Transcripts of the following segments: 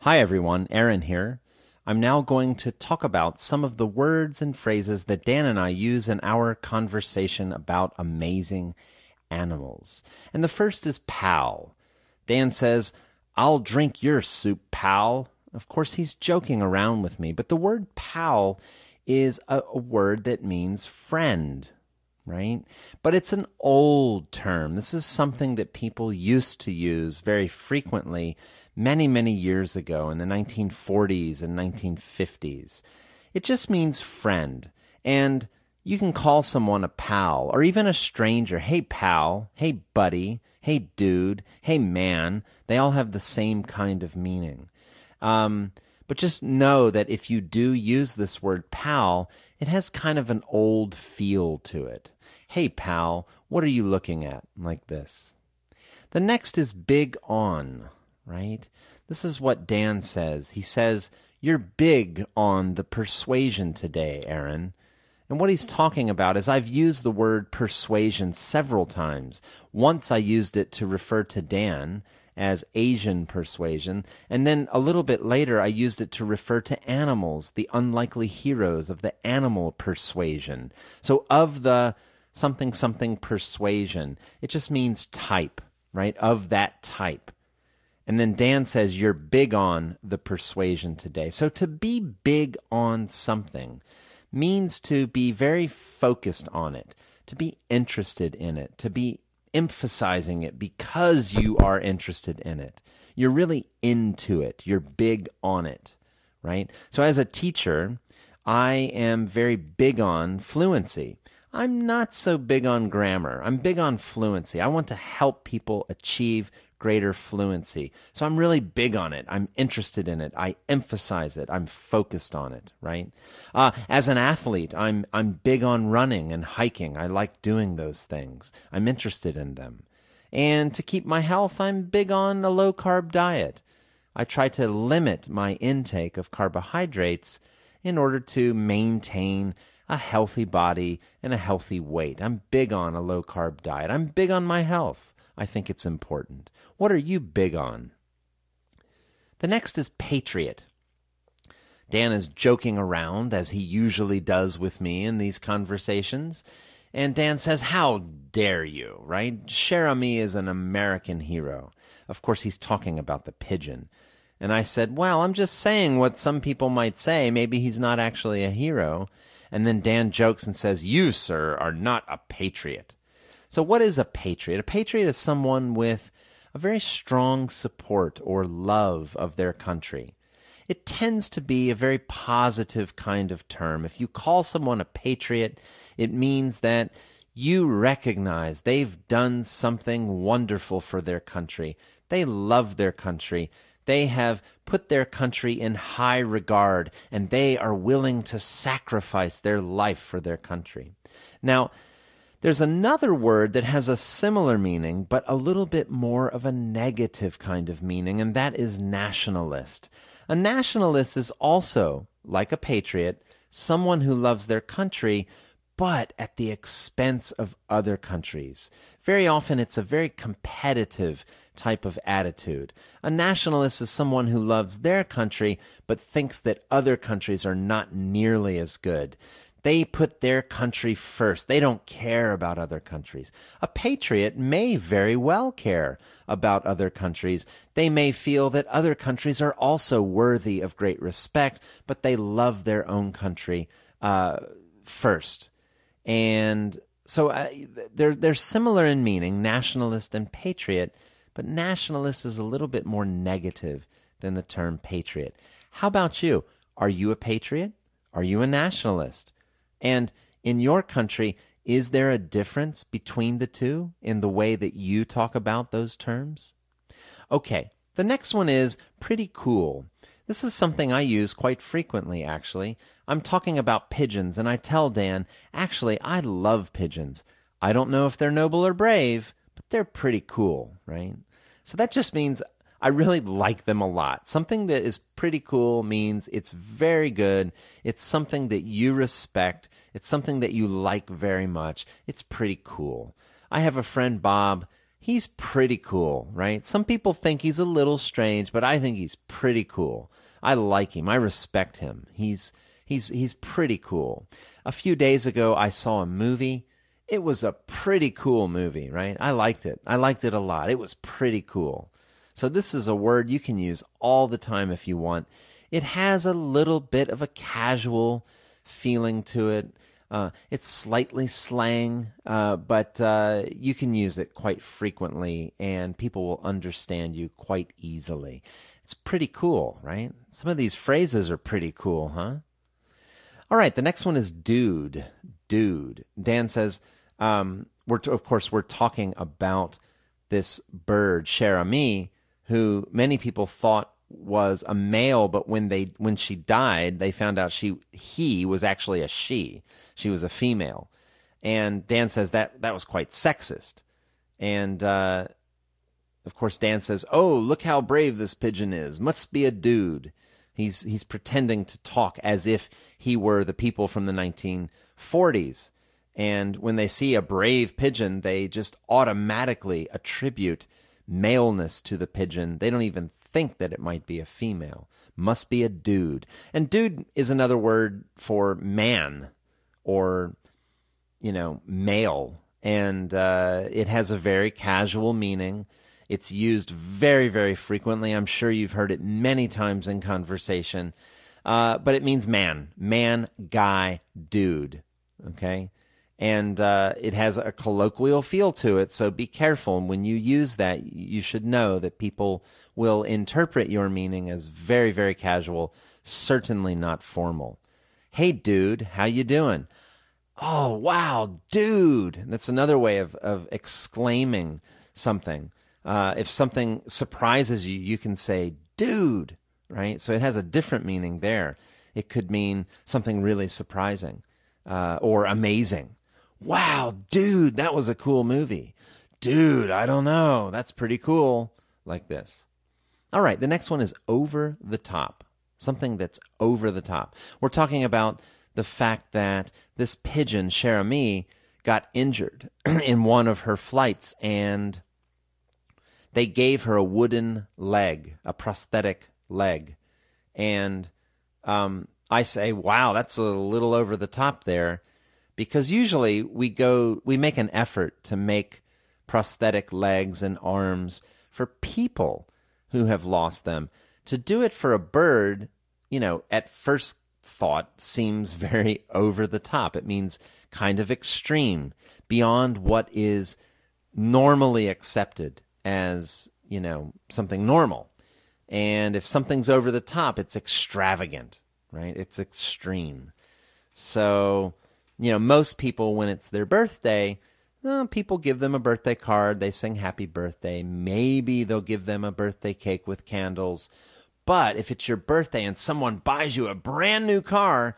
Hi everyone, Aaron here. I'm now going to talk about some of the words and phrases that Dan and I use in our conversation about amazing animals. And the first is pal. Dan says, "I'll drink your soup, pal." Of course, he's joking around with me, but the word pal is a word that means friend, right? But it's an old term. This is something that people used to use very frequently many, many years ago in the 1940s and 1950s. It just means friend. And you can call someone a pal or even a stranger. Hey, pal. Hey, buddy. Hey, dude. Hey, man. They all have the same kind of meaning. But just know that if you do use this word pal, it has kind of an old feel to it. Hey, pal, what are you looking at? Like this. The next is big on, right? This is what Dan says. He says, "You're big on the persuasion today, Aaron." And what he's talking about is I've used the word persuasion several times. Once I used it to refer to Dan as Asian persuasion, and then a little bit later I used it to refer to animals, the unlikely heroes of the animal persuasion. So of the something something persuasion, it just means type, right? Of that type. And then Dan says, "You're big on the persuasion today." So to be big on something means to be very focused on it, to be interested in it, to be emphasizing it because you are interested in it. You're really into it. You're big on it, right? So as a teacher, I am very big on fluency. I'm not so big on grammar. I'm big on fluency. I want to help people achieve greater fluency. So I'm really big on it. I'm interested in it. I emphasize it. I'm focused on it, right? As an athlete, I'm big on running and hiking. I like doing those things. I'm interested in them. And to keep my health, I'm big on a low-carb diet. I try to limit my intake of carbohydrates in order to maintain a healthy body and a healthy weight. I'm big on a low-carb diet. I'm big on my health. I think it's important. What are you big on? The next is patriot. Dan is joking around, as he usually does with me in these conversations. And Dan says, "How dare you," right? Cherami is an American hero. Of course, he's talking about the pigeon. And I said, "Well, I'm just saying what some people might say. Maybe he's not actually a hero." And then Dan jokes and says, "You, sir, are not a patriot." So what is a patriot? A patriot is someone with a very strong support or love of their country. It tends to be a very positive kind of term. If you call someone a patriot, it means that you recognize they've done something wonderful for their country. They love their country. They have put their country in high regard, and they are willing to sacrifice their life for their country. Now, there's another word that has a similar meaning, but a little bit more of a negative kind of meaning, and that is nationalist. A nationalist is also, like a patriot, someone who loves their country, but at the expense of other countries. Very often it's a very competitive type of attitude. A nationalist is someone who loves their country, but thinks that other countries are not nearly as good. They put their country first. They don't care about other countries. A patriot may very well care about other countries. They may feel that other countries are also worthy of great respect, but they love their own country first. And so they're similar in meaning, nationalist and patriot, but nationalist is a little bit more negative than the term patriot. How about you? Are you a patriot? Are you a nationalist? And in your country, is there a difference between the two in the way that you talk about those terms? Okay, the next one is pretty cool. This is something I use quite frequently, actually. I'm talking about pigeons, and I tell Dan, actually, I love pigeons. I don't know if they're noble or brave, but they're pretty cool, right? So that just means I really like them a lot. Something that is pretty cool means it's very good. It's something that you respect. It's something that you like very much. It's pretty cool. I have a friend, Bob. he's pretty cool, right? Some people think he's a little strange, but I think he's pretty cool. I like him. I respect him. He's pretty cool. A few days ago, I saw a movie. It was a pretty cool movie, right? I liked it. I liked it a lot. It was pretty cool. So this is a word you can use all the time if you want. It has a little bit of a casual feeling to it. It's slightly slang, but you can use it quite frequently, and people will understand you quite easily. It's pretty cool, right? Some of these phrases are pretty cool, huh? All right, the next one is dude. Dude. Dan says, we're talking about this bird, Cher-Ami, who many people thought was a male, but when she died, they found out he was actually a she. She was a female. And Dan says that was quite sexist. And of course, Dan says, "Oh, look how brave this pigeon is. Must be a dude." He's pretending to talk as if he were the people from the 1940s. And when they see a brave pigeon, they just automatically attribute maleness to the pigeon. They don't even think that it might be a female. Must be a dude. And dude is another word for man or, male. And it has a very casual meaning. It's used very, very frequently. I'm sure you've heard it many times in conversation. But it means man, guy, dude. Okay? And it has a colloquial feel to it, so be careful. And when you use that, you should know that people will interpret your meaning as very, very casual, certainly not formal. Hey, dude, how you doing? Oh, wow, dude. That's another way of exclaiming something. If something surprises you, you can say, dude, right? So it has a different meaning there. It could mean something really surprising or amazing. Wow, dude, that was a cool movie. Dude, I don't know. That's pretty cool. Like this. All right, the next one is over the top. Something that's over the top. We're talking about the fact that this pigeon, Cher-Ami, got injured in one of her flights, and they gave her a wooden leg, a prosthetic leg. And I say, wow, that's a little over the top there. Because usually we make an effort to make prosthetic legs and arms for people who have lost them. To do it for a bird, at first thought seems very over the top. It means kind of extreme, beyond what is normally accepted as, something normal. And if something's over the top, it's extravagant, right? It's extreme. So most people, when it's their birthday, people give them a birthday card. They sing happy birthday. Maybe they'll give them a birthday cake with candles. But if it's your birthday and someone buys you a brand new car,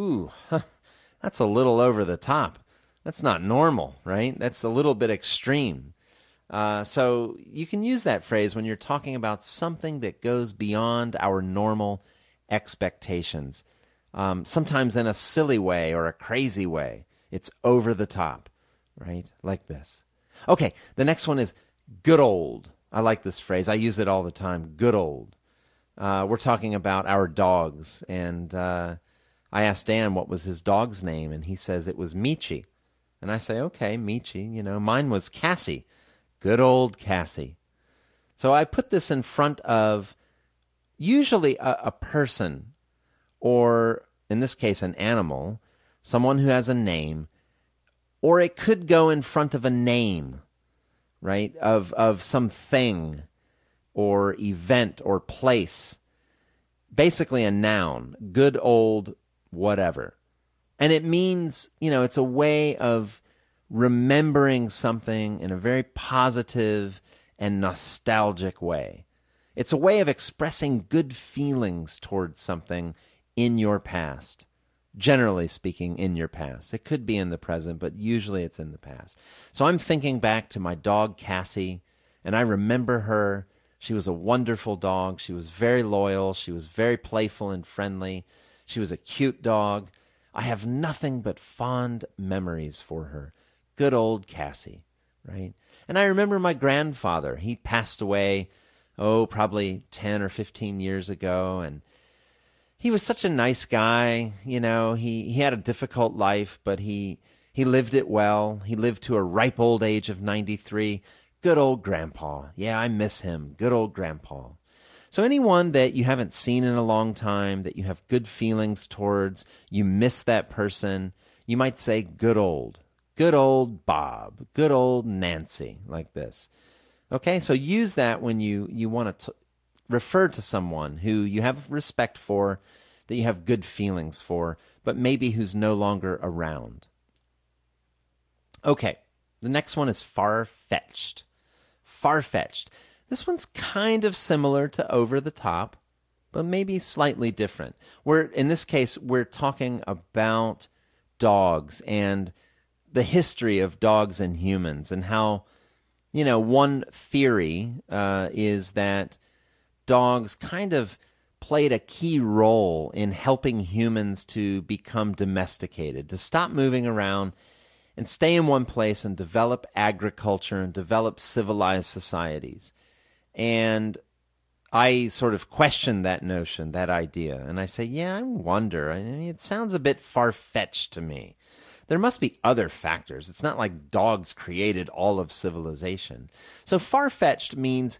that's a little over the top. That's not normal, right? That's a little bit extreme. So you can use that phrase when you're talking about something that goes beyond our normal expectations. Sometimes in a silly way or a crazy way. It's over the top, right? Like this. Okay, the next one is good old. I like this phrase. I use it all the time. Good old. We're talking about our dogs, and I asked Dan what was his dog's name, and he says it was Michi. And I say, okay, Michi, mine was Cassie. Good old Cassie. So I put this in front of usually a person, or in this case, an animal, someone who has a name, or it could go in front of a name, right, of something or event or place. Basically a noun, good old whatever. And it means, it's a way of remembering something in a very positive and nostalgic way. It's a way of expressing good feelings towards something in your past. Generally speaking, in your past. It could be in the present, but usually it's in the past. So I'm thinking back to my dog, Cassie, and I remember her. She was a wonderful dog. She was very loyal. She was very playful and friendly. She was a cute dog. I have nothing but fond memories for her. Good old Cassie. right? And I remember my grandfather. He passed away, probably 10 or 15 years ago, and he was such a nice guy. He had a difficult life, but he lived it well. He lived to a ripe old age of 93. Good old grandpa. Yeah, I miss him. Good old grandpa. So anyone that you haven't seen in a long time, that you have good feelings towards, you miss that person, you might say good old Bob, good old Nancy, like this. Okay, so use that when you want to refer to someone who you have respect for, that you have good feelings for, but maybe who's no longer around. Okay, the next one is far-fetched. Far-fetched. This one's kind of similar to over the top, but maybe slightly different. In this case, we're talking about dogs and the history of dogs and humans, and how, one theory is that dogs kind of played a key role in helping humans to become domesticated, to stop moving around and stay in one place and develop agriculture and develop civilized societies. And I sort of question that notion, that idea. And I say, yeah, I wonder. I mean, it sounds a bit far-fetched to me. There must be other factors. It's not like dogs created all of civilization. So far-fetched means,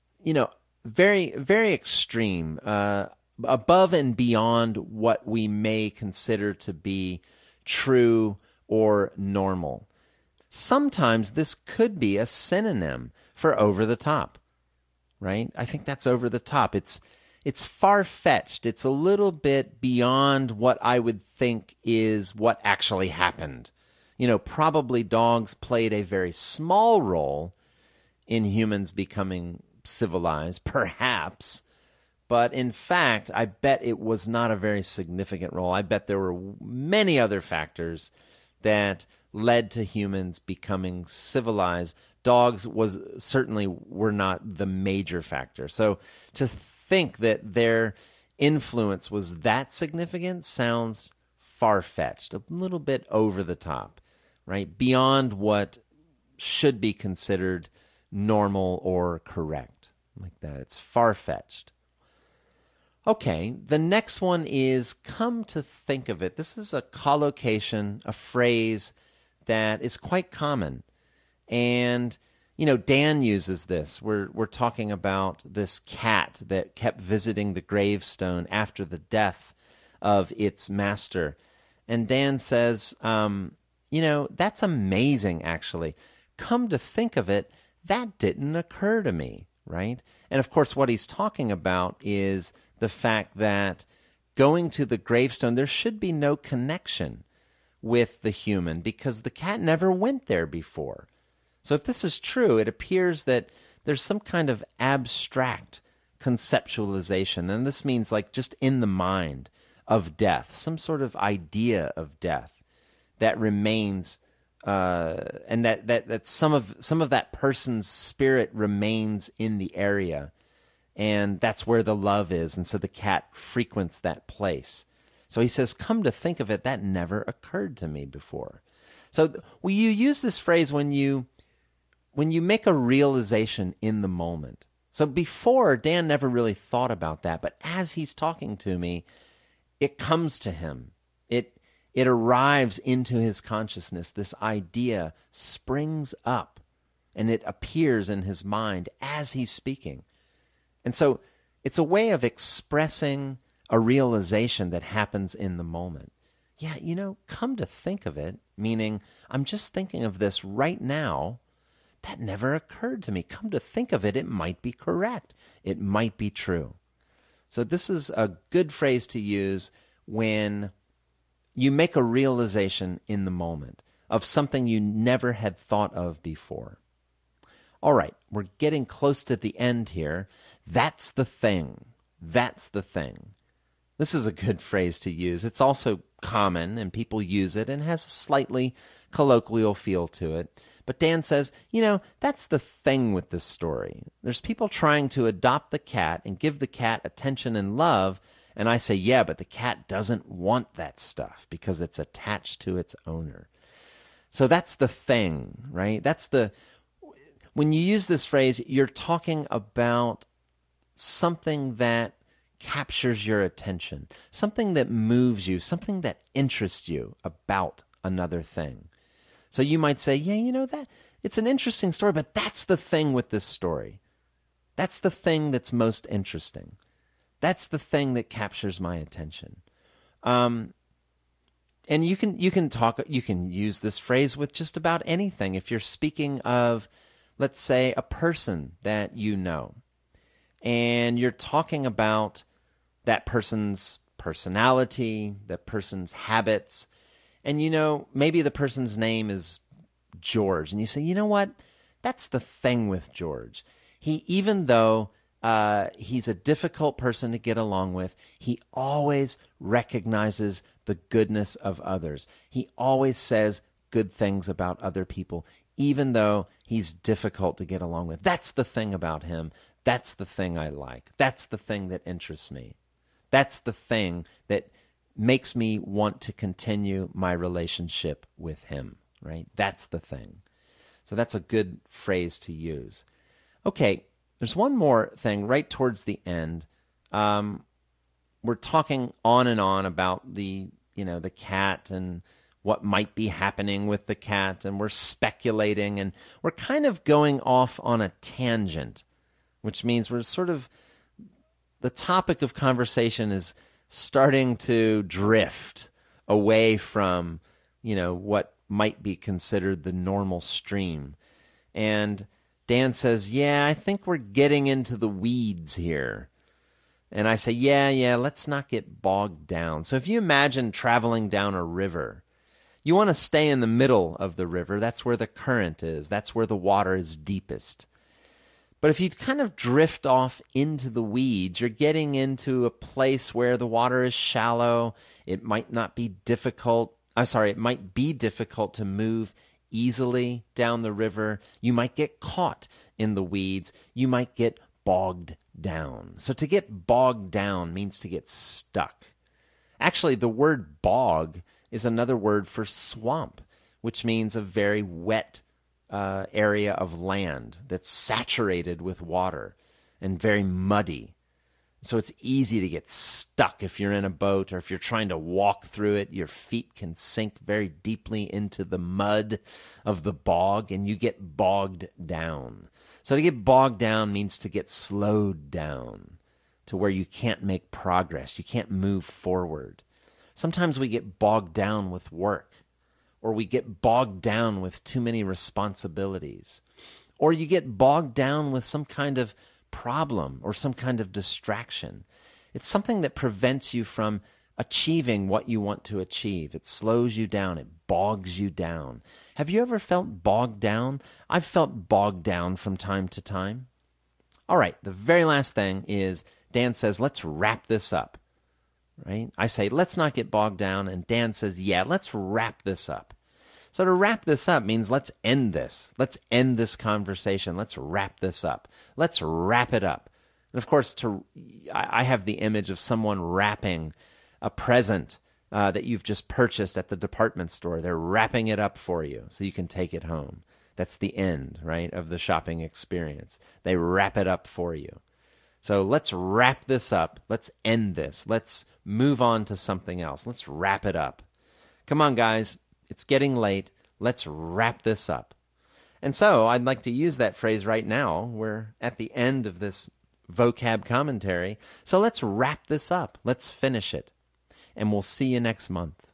very, very extreme, above and beyond what we may consider to be true or normal. Sometimes this could be a synonym for over the top, right? I think that's over the top. It's far-fetched. It's a little bit beyond what I would think is what actually happened. Probably dogs played a very small role in humans becoming civilized, perhaps. But in fact, I bet it was not a very significant role. I bet there were many other factors that led to humans becoming civilized. Dogs certainly were not the major factor. So to think that their influence was that significant sounds far-fetched, a little bit over the top, right? Beyond what should be considered normal or correct, like that. It's far-fetched. Okay, the next one is come to think of it. This is a collocation, a phrase that is quite common. And, Dan uses this. We're talking about this cat that kept visiting the gravestone after the death of its master. And Dan says, that's amazing, actually. Come to think of it, that didn't occur to me, right? And of course, what he's talking about is the fact that going to the gravestone, there should be no connection with the human because the cat never went there before. So if this is true, it appears that there's some kind of abstract conceptualization, and this means like just in the mind of death, some sort of idea of death that remains, and that some of that person's spirit remains in the area. And that's where the love is. And so the cat frequents that place. So he says, come to think of it, that never occurred to me before. So you use this phrase when you make a realization in the moment. So before, Dan never really thought about that. But as he's talking to me, it comes to him. It arrives into his consciousness. This idea springs up and it appears in his mind as he's speaking. And so it's a way of expressing a realization that happens in the moment. Yeah, come to think of it, meaning I'm just thinking of this right now. That never occurred to me. Come to think of it, it might be correct. It might be true. So this is a good phrase to use when you make a realization in the moment of something you never had thought of before. All right, we're getting close to the end here. That's the thing. That's the thing. This is a good phrase to use. It's also common, and people use it, and has a slightly colloquial feel to it. But Dan says, that's the thing with this story. There's people trying to adopt the cat and give the cat attention and love, and I say, yeah, but the cat doesn't want that stuff because it's attached to its owner. So that's the thing, right? That's when you use this phrase, you're talking about something that captures your attention, something that moves you, something that interests you about another thing. So you might say, yeah, that it's an interesting story, but that's the thing with this story. That's the thing that's most interesting. That's the thing that captures my attention. And you can use this phrase with just about anything. If you're speaking of, let's say, a person that you know, and you're talking about that person's personality, that person's habits, and maybe the person's name is George, and you say, you know what? That's the thing with George. Even though he's a difficult person to get along with, he always recognizes the goodness of others. He always says good things about other people, even though he's difficult to get along with. That's the thing about him. That's the thing I like. That's the thing that interests me. That's the thing that makes me want to continue my relationship with him, right? That's the thing. So that's a good phrase to use. Okay, there's one more thing right towards the end. We're talking on and on about the cat and what might be happening with the cat, and we're speculating, and we're kind of going off on a tangent, which means we're sort of, the topic of conversation is starting to drift away from, what might be considered the normal stream. And Dan says, yeah, I think we're getting into the weeds here. And I say, yeah, let's not get bogged down. So if you imagine traveling down a river, you want to stay in the middle of the river. That's where the current is. That's where the water is deepest. But if you kind of drift off into the weeds, you're getting into a place where the water is shallow. It might be difficult to move easily down the river. You might get caught in the weeds. You might get bogged down. So to get bogged down means to get stuck. Actually, the word bog is another word for swamp, which means a very wet area of land that's saturated with water and very muddy. So it's easy to get stuck if you're in a boat, or if you're trying to walk through it. Your feet can sink very deeply into the mud of the bog, and you get bogged down. So to get bogged down means to get slowed down to where you can't make progress. You can't move forward. Sometimes we get bogged down with work, or we get bogged down with too many responsibilities, or you get bogged down with some kind of problem or some kind of distraction. It's something that prevents you from achieving what you want to achieve. It slows you down. It bogs you down. Have you ever felt bogged down? I've felt bogged down from time to time. All right, the very last thing is Dan says, let's wrap this up. Right? I say, let's not get bogged down, and Dan says, yeah, let's wrap this up. So to wrap this up means let's end this. Let's end this conversation. Let's wrap this up. Let's wrap it up. And of course, I have the image of someone wrapping a present that you've just purchased at the department store. They're wrapping it up for you so you can take it home. That's the end, right, of the shopping experience. They wrap it up for you. So let's wrap this up. Let's end this. Let's move on to something else. Let's wrap it up. Come on, guys. It's getting late. Let's wrap this up. And so I'd like to use that phrase right now. We're at the end of this vocab commentary. So let's wrap this up. Let's finish it. And we'll see you next month.